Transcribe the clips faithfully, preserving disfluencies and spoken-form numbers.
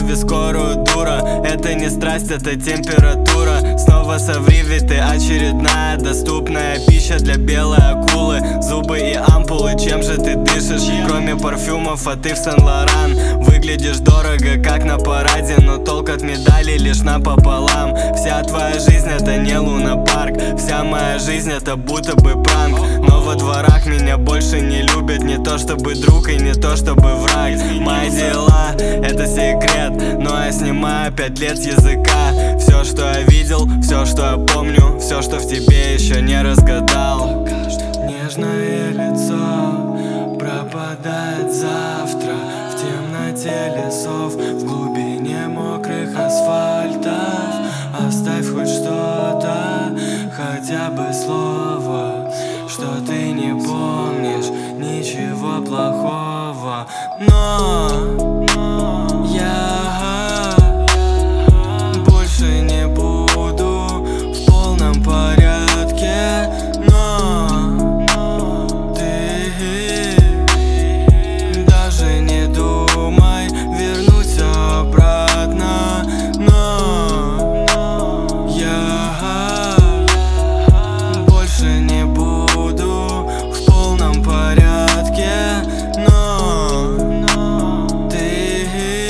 вызови скорую, дура. Это не страсть, это температура. Снова соври, ведь ты очередная доступная пища для белой акулы. Зубы и ампулы, чем же ты дышишь? Кроме парфюмов, а ты в Сен-Лоран. Выглядишь дорого, как на параде, но толк от медали лишь напополам. Вся твоя жизнь это не лунопарк, вся моя жизнь это будто бы пранк. Но во дворах меня больше не любят, не то чтобы друг и не то чтобы враг. Мои дела это секрет, но я снимаю пять лет с языка. Все, что я видел, все, что я помню, все, что в тебе еще не разгадал. Нежное лицо пропадает завтра в темноте лесов, в глубине мокрых асфальтов. Оставь хоть что-то, хотя бы слово, что ты не помнишь ничего плохого. Но я больше не буду в полном порядке. Но ты даже не думай вернуть обратно. Но я больше не буду в полном порядке. Но ты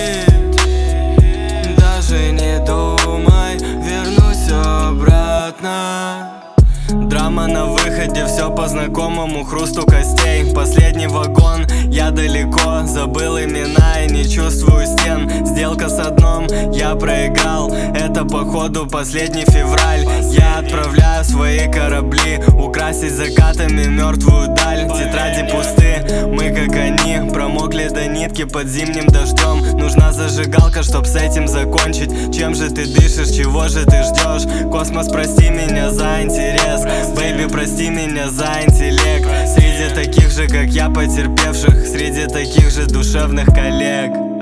даже не думай вернусь обратно. Драма на выходе, все по знакомому хрусту костей. Последний вагон, я далеко, забыл имена и не чувствую стен. Сделка с дном, я проиграл, это походу последний февраль. Я отправляю свои корабли украсить закатами мертвую даль. Тетради пусты, мы как они, промокли до нитки под зимним дождем. Нужна зажигалка, чтоб с этим закончить. Чем же ты дышишь, чего же ты ждешь? Космос, прости меня за интерес, бэйби, прости меня за интеллект. Среди таких же, как я, потерпевших, среди таких же душевных коллег.